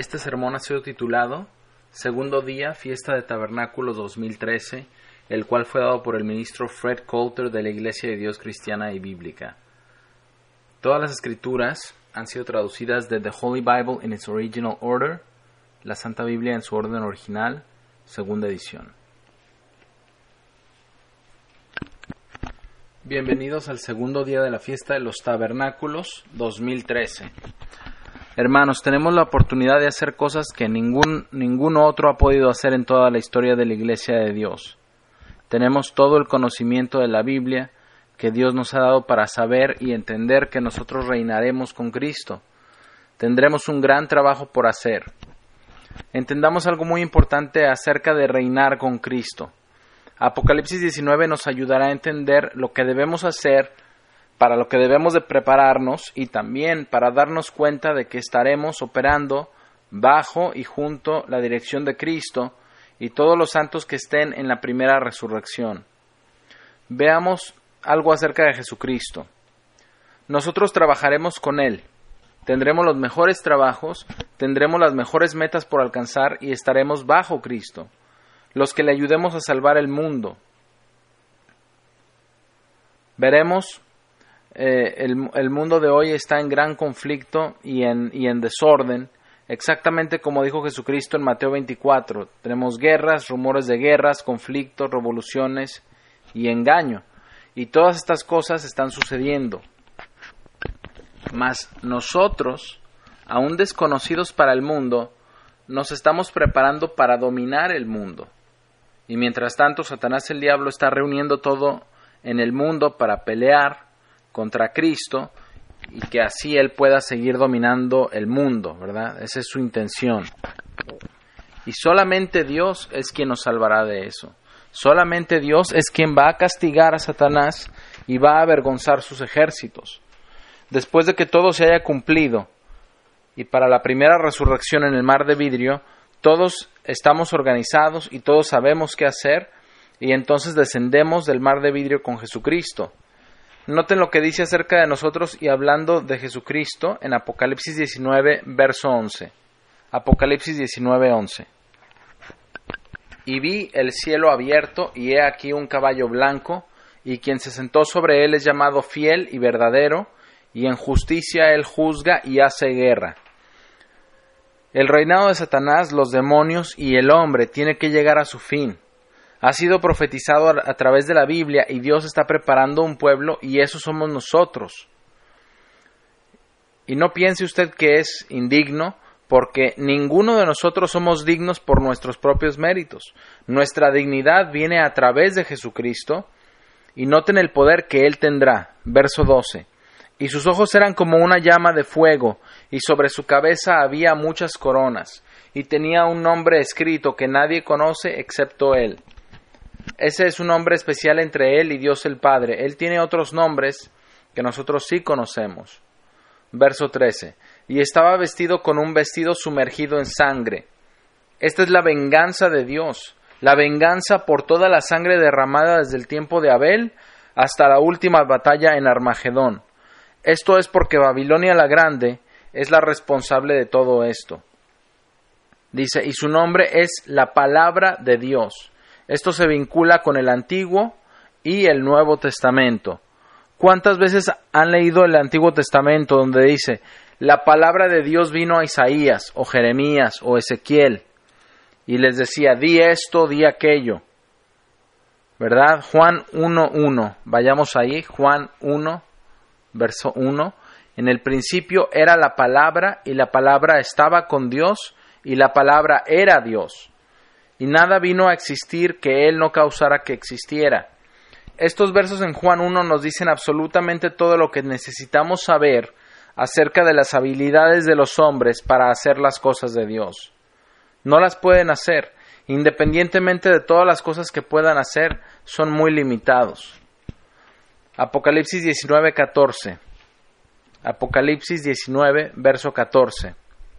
Este sermón ha sido titulado Segundo Día, Fiesta de Tabernáculos 2013, el cual fue dado por el ministro Fred Coulter de la Iglesia de Dios Cristiana y Bíblica. Todas las escrituras han sido traducidas de The Holy Bible in its original order, la Santa Biblia en su orden original, segunda edición. Bienvenidos al segundo día de la fiesta de los Tabernáculos 2013. Hermanos, tenemos la oportunidad de hacer cosas que ningún otro ha podido hacer en toda la historia de la Iglesia de Dios. Tenemos todo el conocimiento de la Biblia que Dios nos ha dado para saber y entender que nosotros reinaremos con Cristo. Tendremos un gran trabajo por hacer. Entendamos algo muy importante acerca de reinar con Cristo. Apocalipsis 19 nos ayudará a entender lo que debemos hacer, para lo que debemos de prepararnos y también para darnos cuenta de que estaremos operando bajo y junto la dirección de Cristo y todos los santos que estén en la primera resurrección. Veamos algo acerca de Jesucristo. Nosotros trabajaremos con Él, tendremos los mejores trabajos, tendremos las mejores metas por alcanzar y estaremos bajo Cristo, los que le ayudemos a salvar el mundo. Veremos el mundo de hoy está en gran conflicto y en desorden, exactamente como dijo Jesucristo en Mateo 24. Tenemos guerras, rumores de guerras, conflictos, revoluciones y engaño. Y todas estas cosas están sucediendo. Mas nosotros, aún desconocidos para el mundo, nos estamos preparando para dominar el mundo. Y mientras tanto, Satanás el diablo está reuniendo todo en el mundo para pelear contra Cristo y que así Él pueda seguir dominando el mundo, ¿verdad? Esa es su intención. Y solamente Dios es quien nos salvará de eso. Solamente Dios es quien va a castigar a Satanás y va a avergonzar sus ejércitos. Después de que todo se haya cumplido y para la primera resurrección en el mar de vidrio, todos estamos organizados y todos sabemos qué hacer y entonces descendemos del mar de vidrio con Jesucristo. Noten lo que dice acerca de nosotros y hablando de Jesucristo en Apocalipsis 19, verso 11. Apocalipsis 19, 11. Y vi el cielo abierto, y he aquí un caballo blanco, y quien se sentó sobre él es llamado Fiel y Verdadero, y en justicia él juzga y hace guerra. El reinado de Satanás, los demonios y el hombre tiene que llegar a su fin. Ha sido profetizado a través de la Biblia y Dios está preparando un pueblo y eso somos nosotros. Y no piense usted que es indigno, porque ninguno de nosotros somos dignos por nuestros propios méritos. Nuestra dignidad viene a través de Jesucristo y noten el poder que Él tendrá. Verso 12. Y sus ojos eran como una llama de fuego y sobre su cabeza había muchas coronas y tenía un nombre escrito que nadie conoce excepto Él. Ese es un nombre especial entre Él y Dios el Padre. Él tiene otros nombres que nosotros sí conocemos. Verso 13. Y estaba vestido con un vestido sumergido en sangre. Esta es la venganza de Dios. La venganza por toda la sangre derramada desde el tiempo de Abel hasta la última batalla en Armagedón. Esto es porque Babilonia la Grande es la responsable de todo esto. Dice, y su nombre es la palabra de Dios. Esto se vincula con el Antiguo y el Nuevo Testamento. ¿Cuántas veces han leído el Antiguo Testamento donde dice, la palabra de Dios vino a Isaías, o Jeremías, o Ezequiel, y les decía, di esto, di aquello? ¿Verdad? Juan 1:1. Vayamos ahí, Juan 1, verso 1. En el principio era la palabra, y la palabra estaba con Dios, y la palabra era Dios. Y nada vino a existir que Él no causara que existiera. Estos versos en Juan 1 nos dicen absolutamente todo lo que necesitamos saber acerca de las habilidades de los hombres para hacer las cosas de Dios. No las pueden hacer. Independientemente de todas las cosas que puedan hacer, son muy limitados. Apocalipsis 19, 14. Apocalipsis 19, verso 14.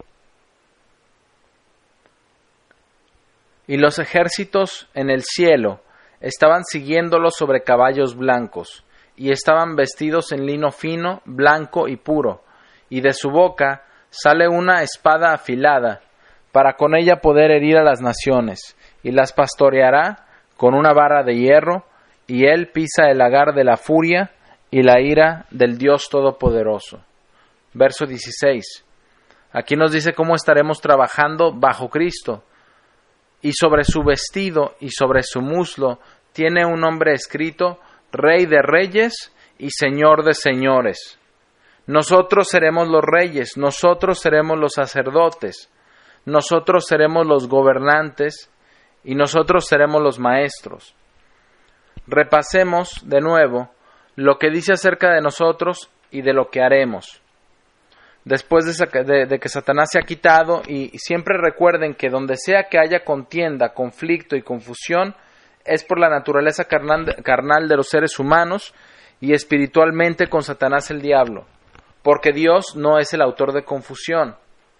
Y los ejércitos en el cielo estaban siguiéndolos sobre caballos blancos, y estaban vestidos en lino fino, blanco y puro, y de su boca sale una espada afilada, para con ella poder herir a las naciones, y las pastoreará con una vara de hierro, y él pisa el lagar de la furia y la ira del Dios Todopoderoso. Verso 16. Aquí nos dice cómo estaremos trabajando bajo Cristo. Y sobre su vestido y sobre su muslo tiene un nombre escrito, Rey de Reyes y Señor de Señores. Nosotros seremos los reyes, nosotros seremos los sacerdotes, nosotros seremos los gobernantes y nosotros seremos los maestros. Repasemos de nuevo lo que dice acerca de nosotros y de lo que haremos. Después de que Satanás se ha quitado, y siempre recuerden que donde sea que haya contienda, conflicto y confusión, es por la naturaleza carnal de los seres humanos y espiritualmente con Satanás el diablo, porque Dios no es el autor de confusión.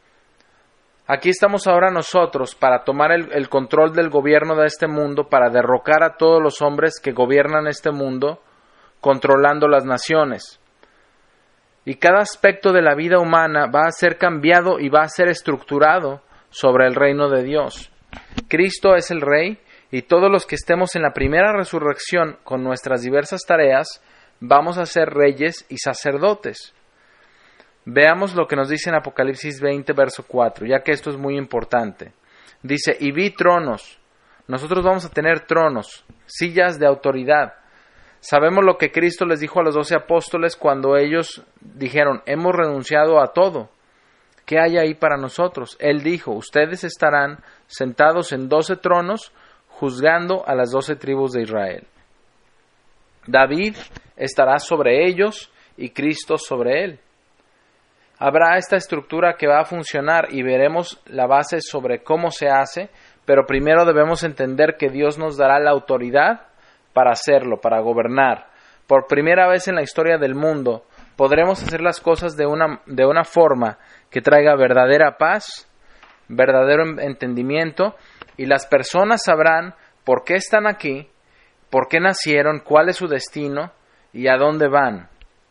Aquí estamos ahora nosotros para tomar el control del gobierno de este mundo, para derrocar a todos los hombres que gobiernan este mundo, controlando las naciones. Y cada aspecto de la vida humana va a ser cambiado y va a ser estructurado sobre el reino de Dios. Cristo es el Rey, y todos los que estemos en la primera resurrección con nuestras diversas tareas, vamos a ser reyes y sacerdotes. Veamos lo que nos dice en Apocalipsis 20, verso 4, ya que esto es muy importante. Dice, y vi tronos. Nosotros vamos a tener tronos, sillas de autoridad. Sabemos lo que Cristo les dijo a los 12 apóstoles cuando ellos dijeron, hemos renunciado a todo. ¿Qué hay ahí para nosotros? Él dijo, ustedes estarán sentados en 12 tronos, juzgando a las 12 tribus de Israel. David estará sobre ellos y Cristo sobre él. Habrá esta estructura que va a funcionar y veremos la base sobre cómo se hace, pero primero debemos entender que Dios nos dará la autoridad para hacerlo, para gobernar. Por primera vez en la historia del mundo, podremos hacer las cosas de una forma que traiga verdadera paz, verdadero entendimiento, y las personas sabrán por qué están aquí, por qué nacieron, cuál es su destino y a dónde van.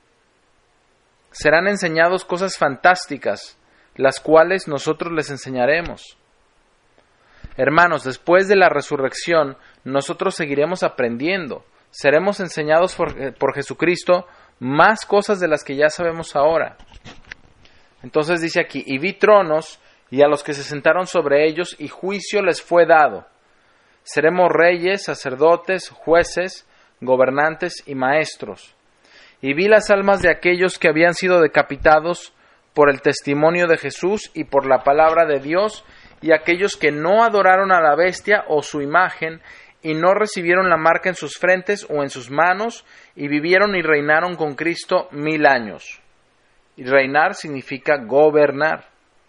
Serán enseñados cosas fantásticas, las cuales nosotros les enseñaremos. Hermanos, después de la resurrección, nosotros seguiremos aprendiendo. Seremos enseñados por Jesucristo más cosas de las que ya sabemos ahora. Entonces dice aquí, y vi tronos, y a los que se sentaron sobre ellos, y juicio les fue dado. Seremos reyes, sacerdotes, jueces, gobernantes y maestros. Y vi las almas de aquellos que habían sido decapitados por el testimonio de Jesús y por la palabra de Dios, y aquellos que no adoraron a la bestia o su imagen, y no recibieron la marca en sus frentes o en sus manos, y vivieron y reinaron con Cristo 1000 años. Y reinar significa gobernar.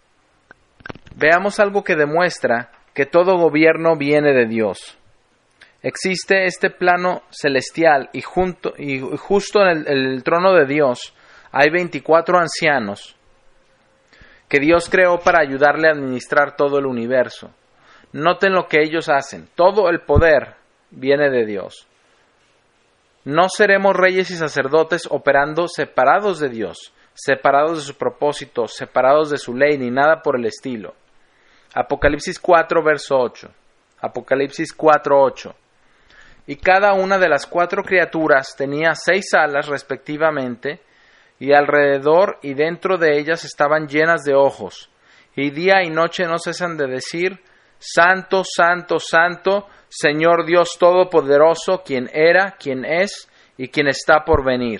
Veamos algo que demuestra que todo gobierno viene de Dios. Existe este plano celestial y justo en el trono de Dios hay 24 ancianos que Dios creó para ayudarle a administrar todo el universo. Noten lo que ellos hacen. Todo el poder viene de Dios. No seremos reyes y sacerdotes operando separados de Dios, separados de su propósito, separados de su ley, ni nada por el estilo. Apocalipsis 4, verso 8. Apocalipsis 4, 8. Y cada una de las 4 criaturas tenía 6 alas respectivamente, y alrededor y dentro de ellas estaban llenas de ojos, y día y noche no cesan de decir, Santo, Santo, Santo, Señor Dios Todopoderoso, quien era, quien es y quien está por venir.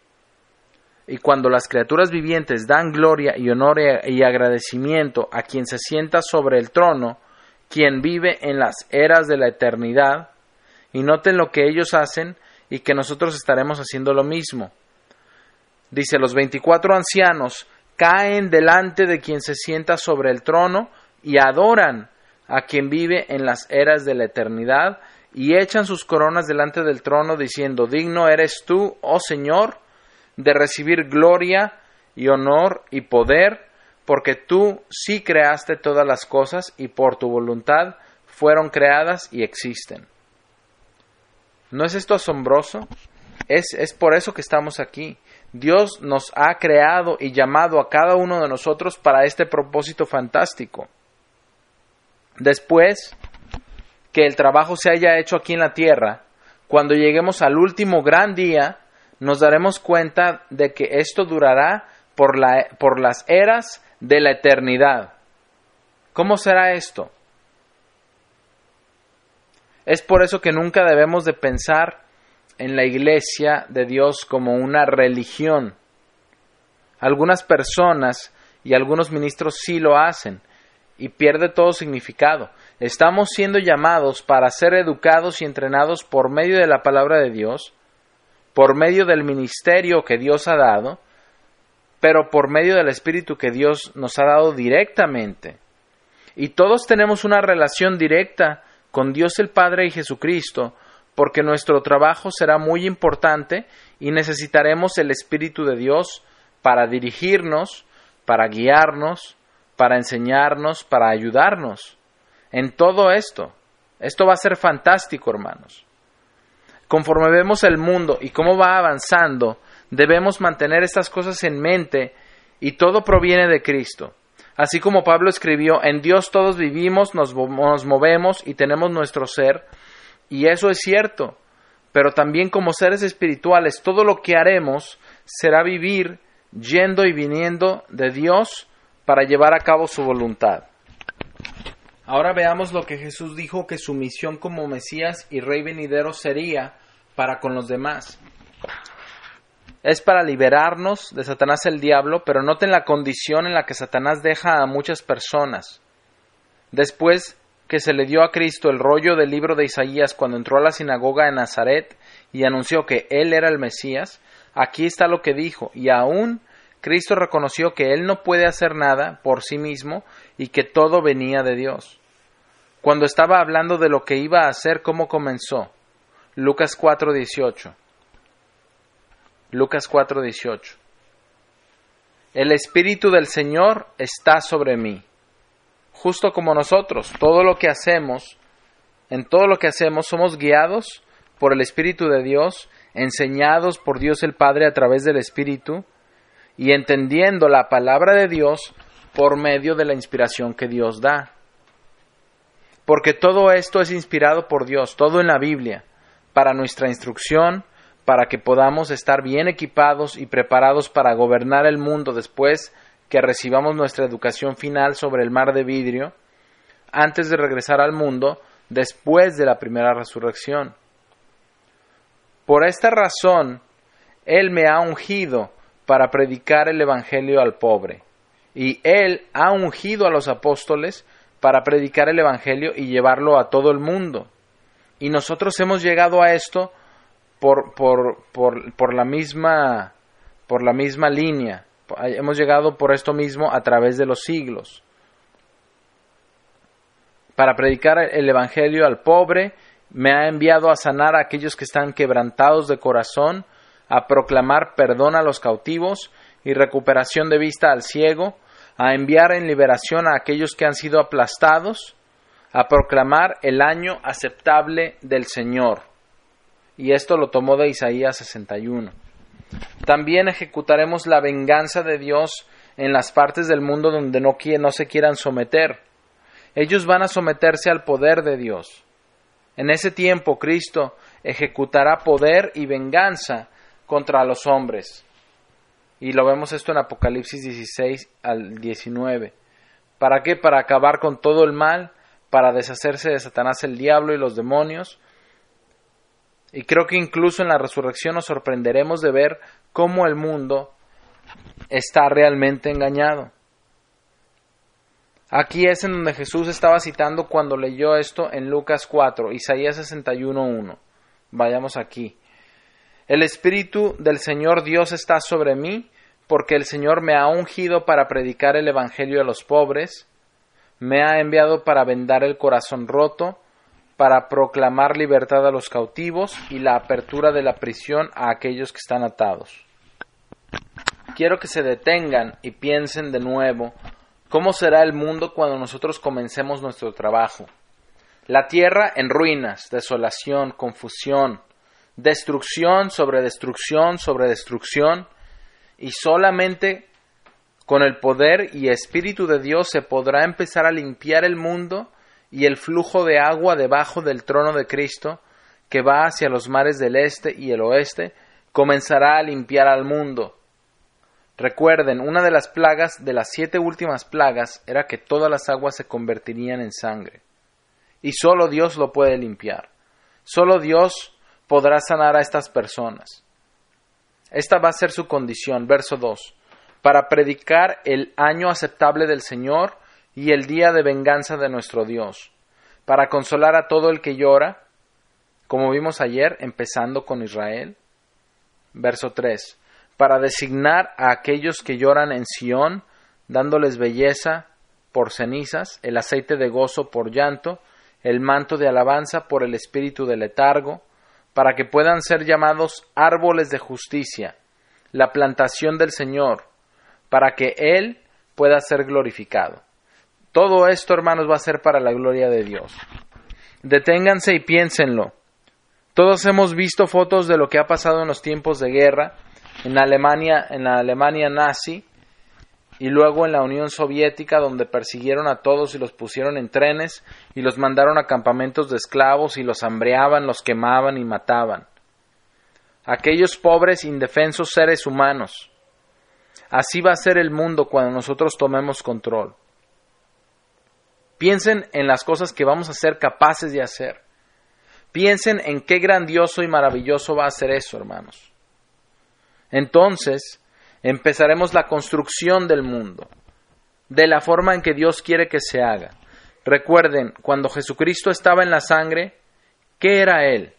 Y cuando las criaturas vivientes dan gloria y honor y agradecimiento a quien se sienta sobre el trono, quien vive en las eras de la eternidad, y noten lo que ellos hacen y que nosotros estaremos haciendo lo mismo. Dice, los 24 ancianos caen delante de quien se sienta sobre el trono y adoran a quien vive en las eras de la eternidad y echan sus coronas delante del trono diciendo, digno eres tú, oh Señor, de recibir gloria y honor y poder, porque tú sí creaste todas las cosas y por tu voluntad fueron creadas y existen. ¿No es esto asombroso? Es por eso que estamos aquí. Dios nos ha creado y llamado a cada uno de nosotros para este propósito fantástico. Después que el trabajo se haya hecho aquí en la tierra, cuando lleguemos al último gran día, nos daremos cuenta de que esto durará por las eras de la eternidad. ¿Cómo será esto? Es por eso que nunca debemos de pensar en la iglesia de Dios como una religión. Algunas personas y algunos ministros sí lo hacen y pierde todo significado. Estamos siendo llamados para ser educados y entrenados por medio de la palabra de Dios, por medio del ministerio que Dios ha dado, pero por medio del Espíritu que Dios nos ha dado directamente. Y todos tenemos una relación directa con Dios el Padre y Jesucristo, porque nuestro trabajo será muy importante y necesitaremos el Espíritu de Dios para dirigirnos, para guiarnos, para enseñarnos, para ayudarnos en todo esto. Esto va a ser fantástico, hermanos. Conforme vemos el mundo y cómo va avanzando, debemos mantener estas cosas en mente y todo proviene de Cristo. Así como Pablo escribió, en Dios todos vivimos, nos movemos y tenemos nuestro ser, y eso es cierto, pero también como seres espirituales, todo lo que haremos será vivir yendo y viniendo de Dios para llevar a cabo su voluntad. Ahora veamos lo que Jesús dijo que su misión como Mesías y Rey venidero sería para con los demás. Es para liberarnos de Satanás el diablo, pero noten la condición en la que Satanás deja a muchas personas. Después que se le dio a Cristo el rollo del libro de Isaías cuando entró a la sinagoga en Nazaret y anunció que Él era el Mesías, aquí está lo que dijo, y aún Cristo reconoció que Él no puede hacer nada por sí mismo y que todo venía de Dios. Cuando estaba hablando de lo que iba a hacer, ¿cómo comenzó? Lucas 4:18. Lucas 4:18. El Espíritu del Señor está sobre mí. Justo como nosotros, en todo lo que hacemos, somos guiados por el Espíritu de Dios, enseñados por Dios el Padre a través del Espíritu y entendiendo la palabra de Dios por medio de la inspiración que Dios da. Porque todo esto es inspirado por Dios, todo en la Biblia, para nuestra instrucción, para que podamos estar bien equipados y preparados para gobernar el mundo después que recibamos nuestra educación final sobre el mar de vidrio, antes de regresar al mundo, después de la primera resurrección. Por esta razón, Él me ha ungido para predicar el Evangelio al pobre, y Él ha ungido a los apóstoles para predicar el Evangelio y llevarlo a todo el mundo. Y nosotros hemos llegado a esto por la misma línea. Hemos llegado por esto mismo a través de los siglos. Para predicar el Evangelio al pobre, me ha enviado a sanar a aquellos que están quebrantados de corazón, a proclamar perdón a los cautivos y recuperación de vista al ciego, a enviar en liberación a aquellos que han sido aplastados, a proclamar el año aceptable del Señor. Y esto lo tomó de Isaías 61. También ejecutaremos la venganza de Dios en las partes del mundo donde no se quieran someter. Ellos van a someterse al poder de Dios. En ese tiempo Cristo ejecutará poder y venganza contra los hombres. Y lo vemos esto en Apocalipsis 16 al 19. ¿Para qué? Para acabar con todo el mal, para deshacerse de Satanás el diablo y los demonios. Y creo que incluso en la resurrección nos sorprenderemos de ver cómo el mundo está realmente engañado. Aquí es en donde Jesús estaba citando cuando leyó esto en Lucas 4, Isaías 61:1. Vayamos aquí. El Espíritu del Señor Dios está sobre mí, porque el Señor me ha ungido para predicar el Evangelio a los pobres, me ha enviado para vendar el corazón roto, para proclamar libertad a los cautivos y la apertura de la prisión a aquellos que están atados. Quiero que se detengan y piensen de nuevo cómo será el mundo cuando nosotros comencemos nuestro trabajo. La tierra en ruinas, desolación, confusión, destrucción sobre destrucción sobre destrucción, y solamente con el poder y espíritu de Dios se podrá empezar a limpiar el mundo y el flujo de agua debajo del trono de Cristo, que va hacia los mares del este y el oeste, comenzará a limpiar al mundo. Recuerden, una de las plagas, de las 7 últimas plagas, era que todas las aguas se convertirían en sangre. Y solo Dios lo puede limpiar. Solo Dios podrá sanar a estas personas. Esta va a ser su condición. Verso 2. Para predicar el año aceptable del Señor y el día de venganza de nuestro Dios. Para consolar a todo el que llora, como vimos ayer, empezando con Israel. Verso 3. Para designar a aquellos que lloran en Sión, dándoles belleza por cenizas, el aceite de gozo por llanto, el manto de alabanza por el espíritu de letargo, para que puedan ser llamados árboles de justicia, la plantación del Señor, para que Él pueda ser glorificado. Todo esto, hermanos, va a ser para la gloria de Dios. Deténganse y piénsenlo. Todos hemos visto fotos de lo que ha pasado en los tiempos de guerra, en la Alemania nazi, y luego en la Unión Soviética, donde persiguieron a todos y los pusieron en trenes y los mandaron a campamentos de esclavos y los hambreaban, los quemaban y mataban. Aquellos pobres, indefensos seres humanos. Así va a ser el mundo cuando nosotros tomemos control. Piensen en las cosas que vamos a ser capaces de hacer. Piensen en qué grandioso y maravilloso va a ser eso, hermanos. Entonces, empezaremos la construcción del mundo, de la forma en que Dios quiere que se haga. Recuerden, cuando Jesucristo estaba en la sangre, ¿qué era Él?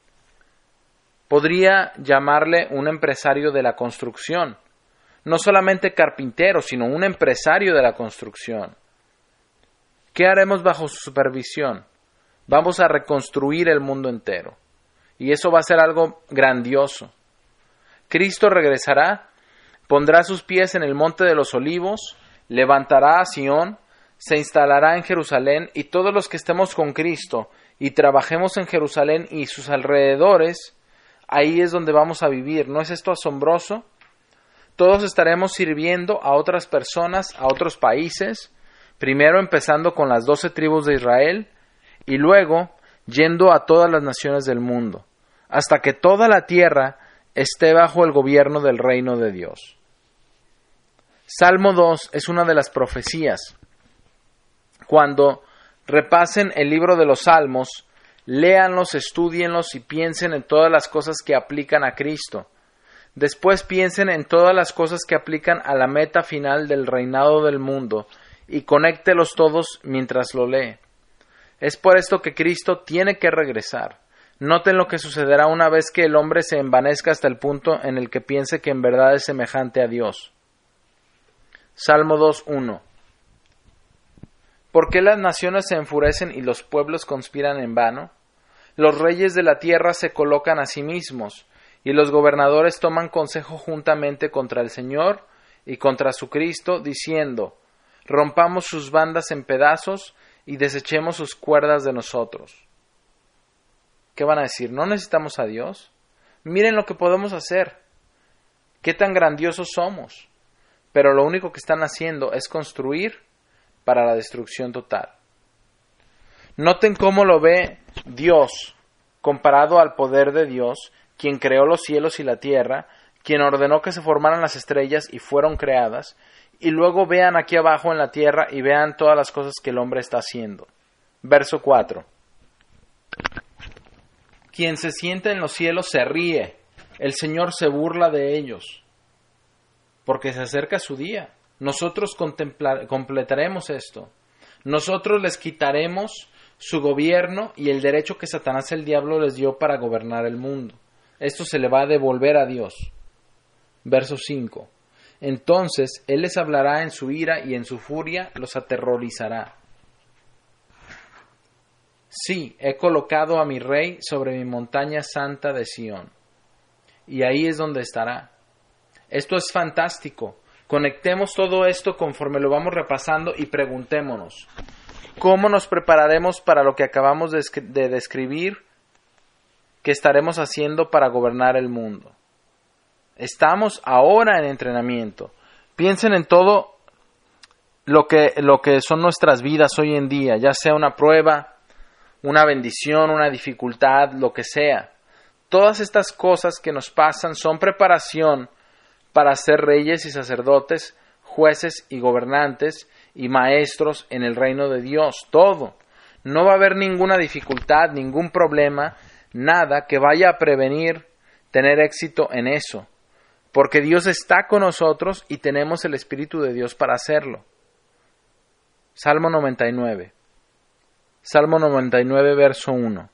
Podría llamarle un empresario de la construcción. No solamente carpintero, sino un empresario de la construcción. ¿Qué haremos bajo su supervisión? Vamos a reconstruir el mundo entero. Y eso va a ser algo grandioso. Cristo regresará, pondrá sus pies en el monte de los olivos, levantará a Sión, se instalará en Jerusalén, y todos los que estemos con Cristo y trabajemos en Jerusalén y sus alrededores, ahí es donde vamos a vivir. ¿No es esto asombroso? Todos estaremos sirviendo a otras personas, a otros países, primero empezando con las 12 tribus de Israel, y luego yendo a todas las naciones del mundo, hasta que toda la tierra esté bajo el gobierno del reino de Dios. Salmo 2 es una de las profecías. Cuando repasen el libro de los Salmos, léanlos, estúdienlos y piensen en todas las cosas que aplican a Cristo. Después piensen en todas las cosas que aplican a la meta final del reinado del mundo y conéctelos todos mientras lo lee. Es por esto que Cristo tiene que regresar. Noten lo que sucederá una vez que el hombre se envanezca hasta el punto en el que piense que en verdad es semejante a Dios. Salmo 2:1. ¿Por qué las naciones se enfurecen y los pueblos conspiran en vano? Los reyes de la tierra se colocan a sí mismos, y los gobernadores toman consejo juntamente contra el Señor y contra su Cristo, diciendo: rompamos sus bandas en pedazos y desechemos sus cuerdas de nosotros. ¿Qué van a decir? ¿No necesitamos a Dios? Miren lo que podemos hacer. ¿Qué tan grandiosos somos? Pero lo único que están haciendo es construir para la destrucción total. Noten cómo lo ve Dios comparado al poder de Dios, quien creó los cielos y la tierra, quien ordenó que se formaran las estrellas y fueron creadas, y luego vean aquí abajo en la tierra y vean todas las cosas que el hombre está haciendo. Verso 4. Quien se sienta en los cielos se ríe, el Señor se burla de ellos, porque se acerca su día. Nosotros completaremos esto. Nosotros les quitaremos su gobierno y el derecho que Satanás el diablo les dio para gobernar el mundo. Esto se le va a devolver a Dios. Verso 5. Entonces Él les hablará en su ira y en su furia los aterrorizará. Sí, he colocado a mi rey sobre mi montaña santa de Sión. Y ahí es donde estará. Esto es fantástico. Conectemos todo esto conforme lo vamos repasando y preguntémonos: ¿cómo nos prepararemos para lo que acabamos de describir que estaremos haciendo para gobernar el mundo? Estamos ahora en entrenamiento. Piensen en todo lo que son nuestras vidas hoy en día, ya sea una prueba, una bendición, una dificultad, lo que sea. Todas estas cosas que nos pasan son preparación para ser reyes y sacerdotes, jueces y gobernantes y maestros en el reino de Dios. Todo. No va a haber ninguna dificultad, ningún problema, nada que vaya a prevenir tener éxito en eso. Porque Dios está con nosotros y tenemos el Espíritu de Dios para hacerlo. Salmo 99. Salmo 99, verso 1.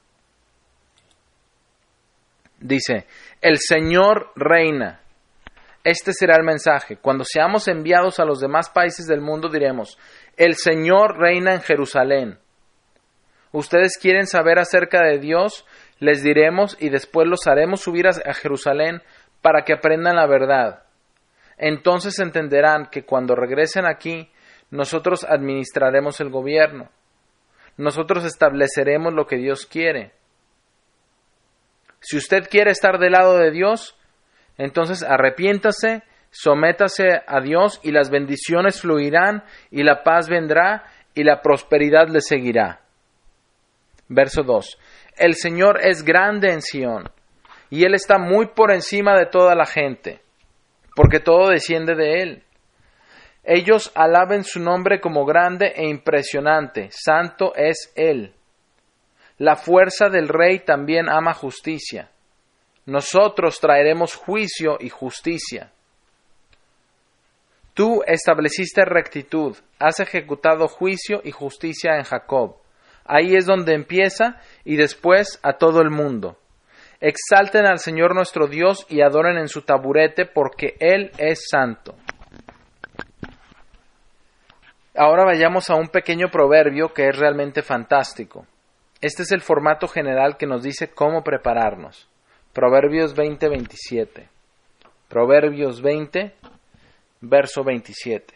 Dice, el Señor reina. Este será el mensaje. Cuando seamos enviados a los demás países del mundo diremos, el Señor reina en Jerusalén. Ustedes quieren saber acerca de Dios, les diremos y después los haremos subir a Jerusalén para que aprendan la verdad. Entonces entenderán que cuando regresen aquí, nosotros administraremos el gobierno. Nosotros estableceremos lo que Dios quiere. Si usted quiere estar del lado de Dios, entonces arrepiéntase, sométase a Dios y las bendiciones fluirán y la paz vendrá y la prosperidad le seguirá. Verso 2. El Señor es grande en Sión y Él está muy por encima de toda la gente, porque todo desciende de Él. Ellos alaben su nombre como grande e impresionante, santo es Él. La fuerza del Rey también ama justicia. Nosotros traeremos juicio y justicia. Tú estableciste rectitud, has ejecutado juicio y justicia en Jacob. Ahí es donde empieza y después a todo el mundo. Exalten al Señor nuestro Dios y adoren en su taburete porque Él es santo. Ahora vayamos a un pequeño proverbio que es realmente fantástico. Este es el formato general que nos dice cómo prepararnos. Proverbios 20:27. Proverbios 20, verso 27.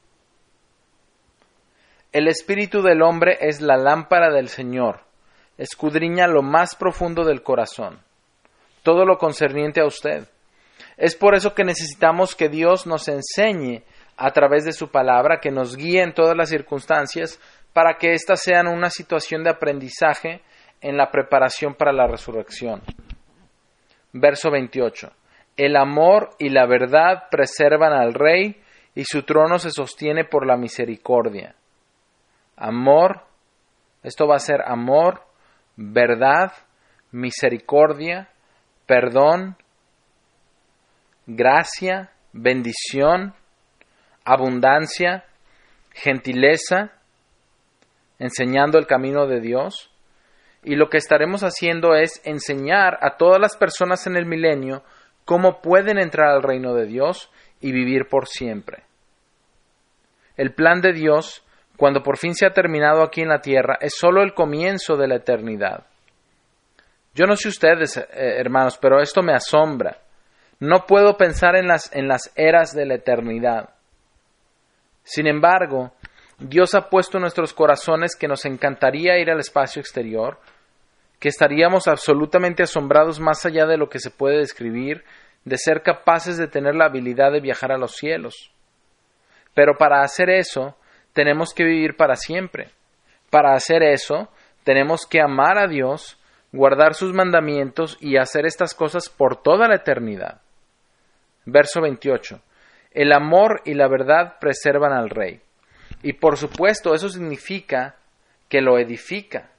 El espíritu del hombre es la lámpara del Señor. Escudriña lo más profundo del corazón. Todo lo concerniente a usted. Es por eso que necesitamos que Dios nos enseñe a través de su palabra, que nos guíe en todas las circunstancias, para que éstas sean una situación de aprendizaje en la preparación para la resurrección. Verso 28. El amor y la verdad preservan al rey, y su trono se sostiene por la misericordia. Amor, esto va a ser amor, verdad, misericordia, perdón, gracia, bendición, abundancia, gentileza, enseñando el camino de Dios. Y lo que estaremos haciendo es enseñar a todas las personas en el milenio cómo pueden entrar al reino de Dios y vivir por siempre. El plan de Dios, cuando por fin se ha terminado aquí en la tierra, es solo el comienzo de la eternidad. Yo no sé ustedes, hermanos, pero esto me asombra. No puedo pensar en las eras de la eternidad. Sin embargo, Dios ha puesto en nuestros corazones que nos encantaría ir al espacio exterior, que estaríamos absolutamente asombrados más allá de lo que se puede describir, de ser capaces de tener la habilidad de viajar a los cielos. Pero para hacer eso, tenemos que vivir para siempre. Para hacer eso, tenemos que amar a Dios, guardar sus mandamientos y hacer estas cosas por toda la eternidad. Verso 28. El amor y la verdad preservan al rey. Y por supuesto, eso significa que lo edifica.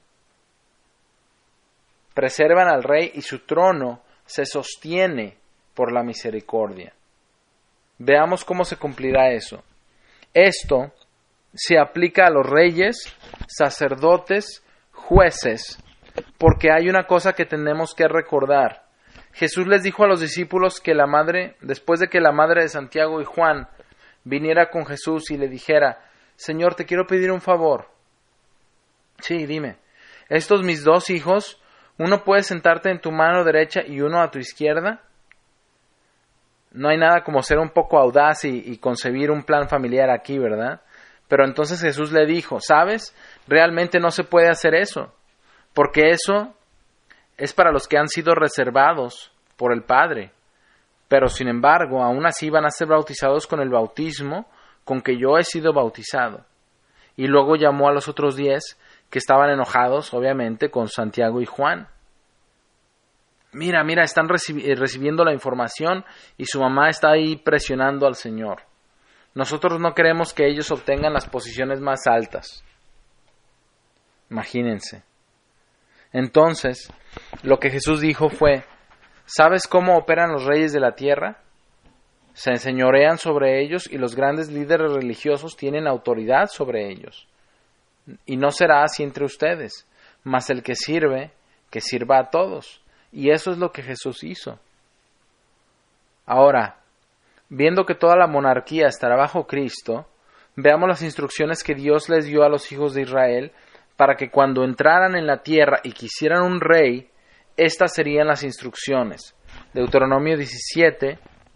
Preservan al rey y su trono se sostiene por la misericordia. Veamos cómo se cumplirá eso. Esto se aplica a los reyes, sacerdotes, jueces, porque hay una cosa que tenemos que recordar. Jesús les dijo a los discípulos que después de que la madre de Santiago y Juan viniera con Jesús y le dijera, Señor, te quiero pedir un favor. Sí, dime. Estos mis dos hijos, uno puede sentarte en tu mano derecha y uno a tu izquierda. No hay nada como ser un poco audaz y concebir un plan familiar aquí, ¿verdad? Pero entonces Jesús le dijo, ¿sabes? Realmente no se puede hacer eso, porque eso es para los que han sido reservados por el Padre. Pero sin embargo, aún así van a ser bautizados con el bautismo con que yo he sido bautizado. Y luego llamó a los otros 10 que estaban enojados, obviamente, con Santiago y Juan. Mira, están recibiendo la información y su mamá está ahí presionando al Señor. Nosotros no queremos que ellos obtengan las posiciones más altas. Imagínense. Entonces, lo que Jesús dijo fue, ¿sabes cómo operan los reyes de la tierra? Se enseñorean sobre ellos y los grandes líderes religiosos tienen autoridad sobre ellos. Y no será así entre ustedes, mas el que sirve, que sirva a todos. Y eso es lo que Jesús hizo. Ahora, viendo que toda la monarquía estará bajo Cristo, veamos las instrucciones que Dios les dio a los hijos de Israel para que cuando entraran en la tierra y quisieran un rey, estas serían las instrucciones. Deuteronomio 17,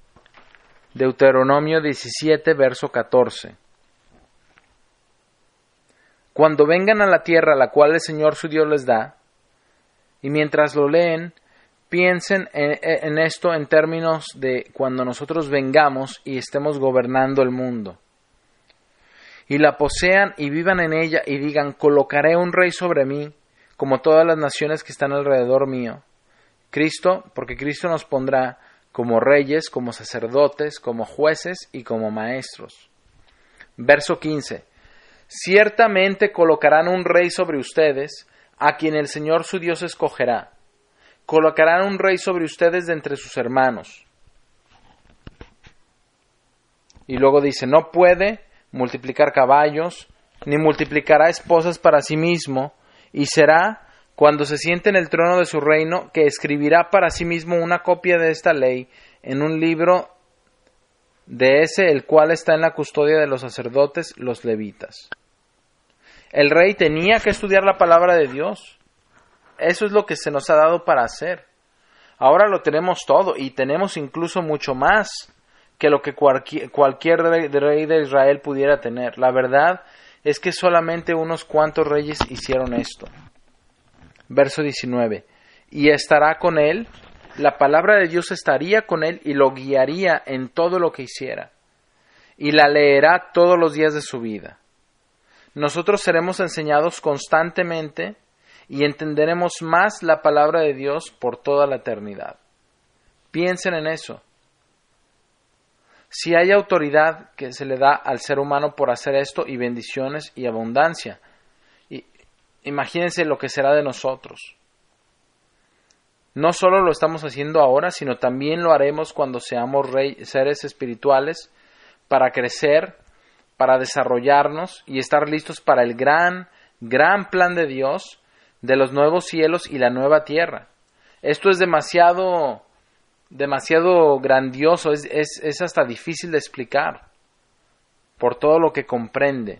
verso 14. Cuando vengan a la tierra a la cual el Señor su Dios les da, y mientras lo leen, piensen en esto en términos de cuando nosotros vengamos y estemos gobernando el mundo. Y la posean y vivan en ella y digan, colocaré un rey sobre mí, como todas las naciones que están alrededor mío. Porque Cristo nos pondrá como reyes, como sacerdotes, como jueces y como maestros. Verso 15. Ciertamente colocarán un rey sobre ustedes, a quien el Señor su Dios escogerá. Colocarán un rey sobre ustedes de entre sus hermanos. Y luego dice, no puede multiplicar caballos, ni multiplicará esposas para sí mismo, y será, cuando se siente en el trono de su reino, que escribirá para sí mismo una copia de esta ley en un libro de ese el cual está en la custodia de los sacerdotes, los levitas. El rey tenía que estudiar la palabra de Dios. Eso es lo que se nos ha dado para hacer. Ahora lo tenemos todo y tenemos incluso mucho más que lo que cualquier rey de Israel pudiera tener. La verdad es que solamente unos cuantos reyes hicieron esto. Verso 19. Y estará con él, la palabra de Dios estaría con él y lo guiaría en todo lo que hiciera. Y la leerá todos los días de su vida. Nosotros seremos enseñados constantemente y entenderemos más la palabra de Dios por toda la eternidad. Piensen en eso. Si hay autoridad que se le da al ser humano por hacer esto y bendiciones y abundancia, imagínense lo que será de nosotros. No solo lo estamos haciendo ahora, sino también lo haremos cuando seamos seres espirituales para crecer, para desarrollarnos y estar listos para el gran plan de Dios de los nuevos cielos y la nueva tierra. Esto es demasiado grandioso, es hasta difícil de explicar por todo lo que comprende.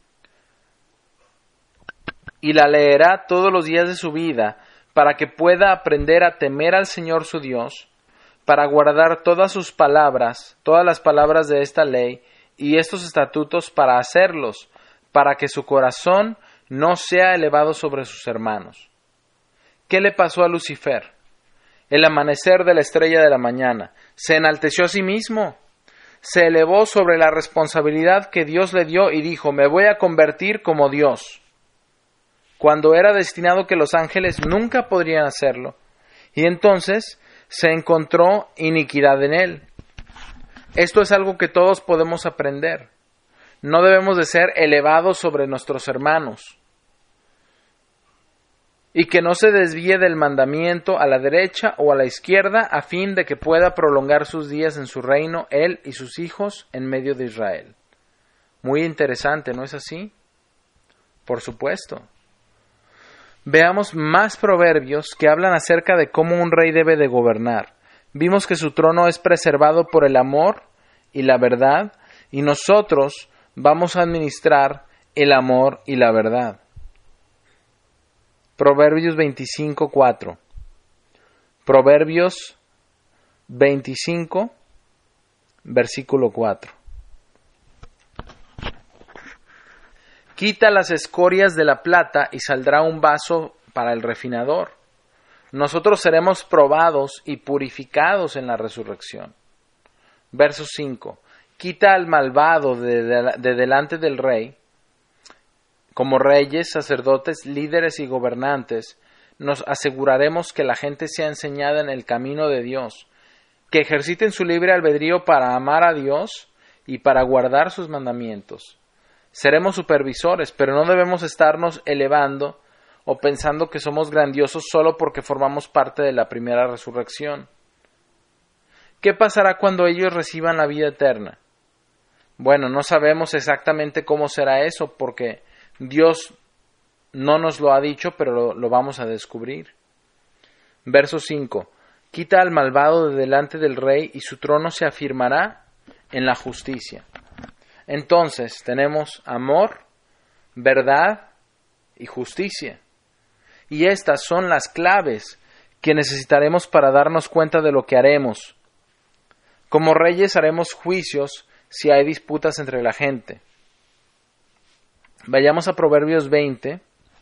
Y la leerá todos los días de su vida para que pueda aprender a temer al Señor su Dios, para guardar todas las palabras de esta ley y estos estatutos para hacerlos, para que su corazón no sea elevado sobre sus hermanos. ¿Qué le pasó a Lucifer? El amanecer de la estrella de la mañana. Se enalteció a sí mismo. Se elevó sobre la responsabilidad que Dios le dio y dijo, me voy a convertir como Dios. Cuando era destinado que los ángeles nunca podrían hacerlo. Y entonces se encontró iniquidad en él. Esto es algo que todos podemos aprender. No debemos de ser elevados sobre nuestros hermanos. Y que no se desvíe del mandamiento a la derecha o a la izquierda a fin de que pueda prolongar sus días en su reino, él y sus hijos en medio de Israel. Muy interesante, ¿no es así? Por supuesto. Veamos más proverbios que hablan acerca de cómo un rey debe de gobernar. Vimos que su trono es preservado por el amor y la verdad, y nosotros vamos a administrar el amor y la verdad. Proverbios 25:4. Proverbios 25, versículo 4. Quita las escorias de la plata y saldrá un vaso para el refinador. Nosotros seremos probados y purificados en la resurrección. Verso 5. quita al malvado de delante del rey. Como reyes, sacerdotes, líderes y gobernantes, nos aseguraremos que la gente sea enseñada en el camino de Dios, que ejerciten su libre albedrío para amar a Dios y para guardar sus mandamientos. Seremos supervisores, pero no debemos estarnos elevando o pensando que somos grandiosos solo porque formamos parte de la primera resurrección. ¿Qué pasará cuando ellos reciban la vida eterna? Bueno, no sabemos exactamente cómo será eso porque Dios no nos lo ha dicho, pero lo vamos a descubrir. Verso 5. Quita al malvado de delante del rey y su trono se afirmará en la justicia. Entonces tenemos amor, verdad y justicia. Y estas son las claves que necesitaremos para darnos cuenta de lo que haremos. Como reyes haremos juicios si hay disputas entre la gente. Vayamos a Proverbios 20,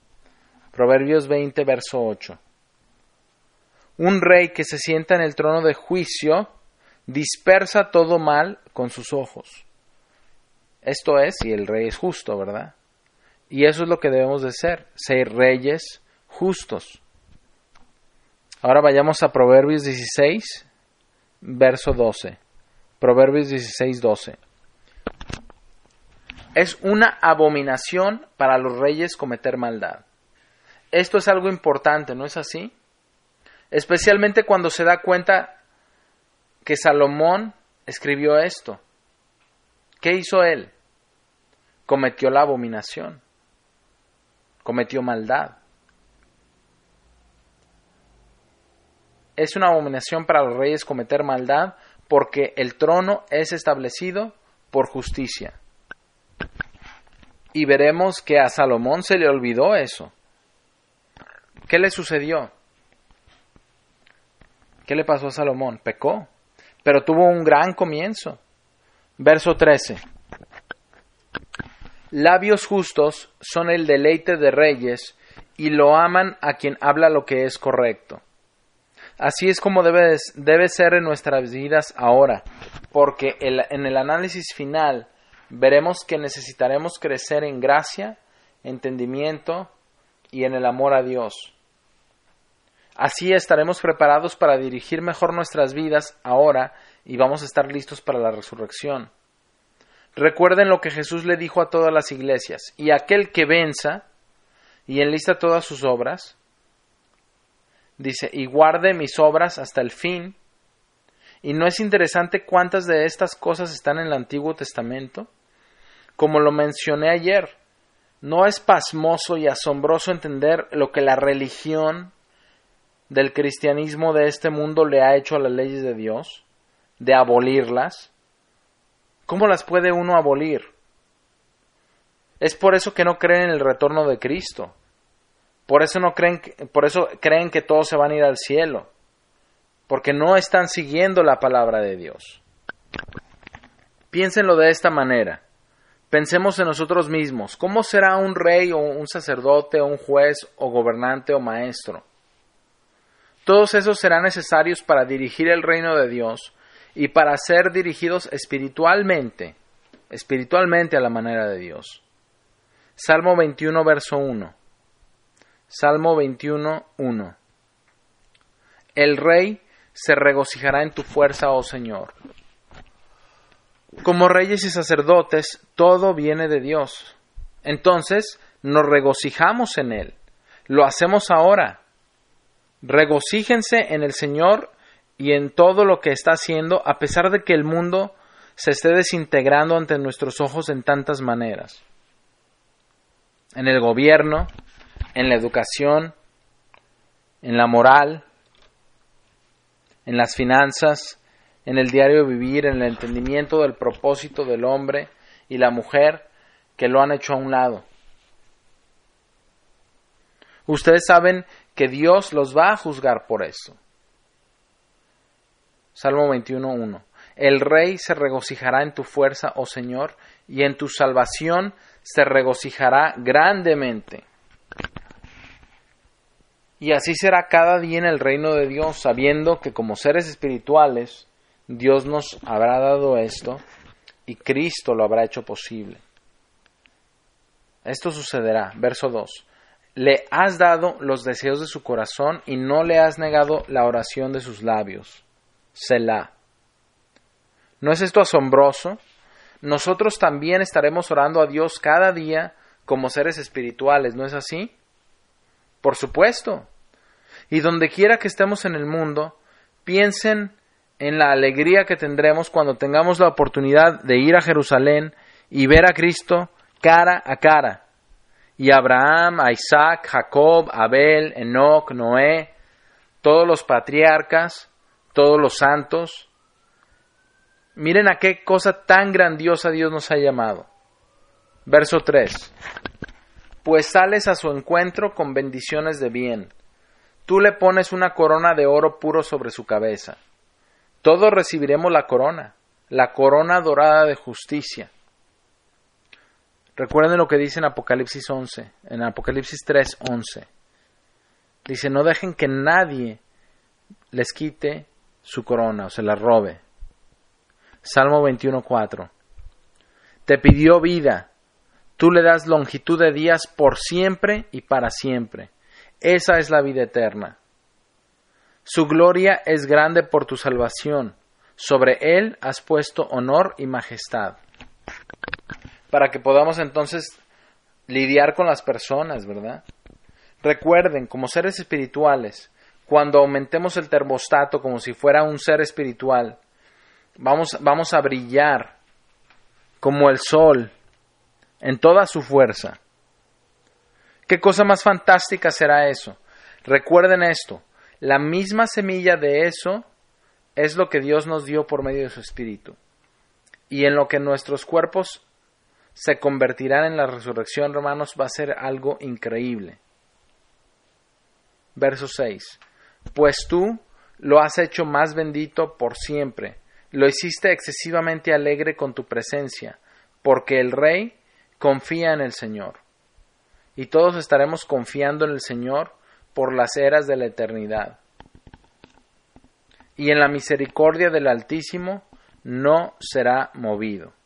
verso 8. Un rey que se sienta en el trono de juicio dispersa todo mal con sus ojos. Esto es, si el rey es justo, ¿verdad? Y eso es lo que debemos de ser reyes justos. Ahora vayamos a Proverbios 16, verso 12. Proverbios 16, 12. Es una abominación para los reyes cometer maldad. Esto es algo importante, ¿no es así? Especialmente cuando se da cuenta que Salomón escribió esto. ¿Qué hizo él? Cometió la abominación. Cometió maldad. Es una abominación para los reyes cometer maldad porque el trono es establecido por justicia. Y veremos que a Salomón se le olvidó eso. ¿Qué le sucedió? ¿Qué le pasó a Salomón? Pecó, pero tuvo un gran comienzo. Verso 13. Labios justos son el deleite de reyes y lo aman a quien habla lo que es correcto. Así es como debe ser en nuestras vidas ahora, porque en el análisis final veremos que necesitaremos crecer en gracia, entendimiento y en el amor a Dios. Así estaremos preparados para dirigir mejor nuestras vidas ahora y vamos a estar listos para la resurrección. Recuerden lo que Jesús le dijo a todas las iglesias: y aquel que venza y enlista todas sus obras, dice, y guarde mis obras hasta el fin. ¿Y no es interesante cuántas de estas cosas están en el Antiguo Testamento? Como lo mencioné ayer, ¿no es pasmoso y asombroso entender lo que la religión del cristianismo de este mundo le ha hecho a las leyes de Dios? De abolirlas. ¿Cómo las puede uno abolir? Es por eso que no creen en el retorno de Cristo. Por eso creen que todos se van a ir al cielo. Porque no están siguiendo la palabra de Dios. Piénsenlo de esta manera. Pensemos en nosotros mismos. ¿Cómo será un rey o un sacerdote o un juez o gobernante o maestro? Todos esos serán necesarios para dirigir el reino de Dios y para ser dirigidos espiritualmente a la manera de Dios. Salmo 21, verso 1. Salmo 21, 1. El rey se regocijará en tu fuerza, oh Señor. Como reyes y sacerdotes, todo viene de Dios. Entonces, nos regocijamos en Él. Lo hacemos ahora. Regocíjense en el Señor y en todo lo que está haciendo, a pesar de que el mundo se esté desintegrando ante nuestros ojos en tantas maneras. En el gobierno, en la educación, en la moral, en las finanzas, en el diario vivir, en el entendimiento del propósito del hombre y la mujer que lo han hecho a un lado. Ustedes saben que Dios los va a juzgar por eso. Salmo 21:1. El rey se regocijará en tu fuerza, oh Señor, y en tu salvación se regocijará grandemente. Y así será cada día en el reino de Dios, sabiendo que como seres espirituales, Dios nos habrá dado esto y Cristo lo habrá hecho posible. Esto sucederá. Verso 2. Le has dado los deseos de su corazón y no le has negado la oración de sus labios. Selah. ¿No es esto asombroso? Nosotros también estaremos orando a Dios cada día como seres espirituales, ¿no es así? Por supuesto. Y donde quiera que estemos en el mundo, piensen en la alegría que tendremos cuando tengamos la oportunidad de ir a Jerusalén y ver a Cristo cara a cara. Y a Abraham, a Isaac, Jacob, Abel, Enoc, Noé, todos los patriarcas, todos los santos. Miren a qué cosa tan grandiosa Dios nos ha llamado. Verso 3. Pues sales a su encuentro con bendiciones de bien. Tú le pones una corona de oro puro sobre su cabeza. Todos recibiremos la corona dorada de justicia. Recuerden lo que dice en Apocalipsis 11, en Apocalipsis 3:11. Dice, no dejen que nadie les quite su corona o se la robe. Salmo 21:4. Te pidió vida, tú le das longitud de días por siempre y para siempre. Esa es la vida eterna. Su gloria es grande por tu salvación. Sobre él has puesto honor y majestad. Para que podamos entonces lidiar con las personas, ¿verdad? Recuerden, como seres espirituales, cuando aumentemos el termostato como si fuera un ser espiritual, vamos a brillar como el sol en toda su fuerza. ¿Qué cosa más fantástica será eso? Recuerden esto, la misma semilla de eso es lo que Dios nos dio por medio de su Espíritu, y en lo que nuestros cuerpos se convertirán en la resurrección, hermanos, va a ser algo increíble. Verso 6. Pues tú lo has hecho más bendito por siempre, lo hiciste excesivamente alegre con tu presencia, porque el Rey confía en el Señor. Y todos estaremos confiando en el Señor por las eras de la eternidad. Y en la misericordia del Altísimo no será movido.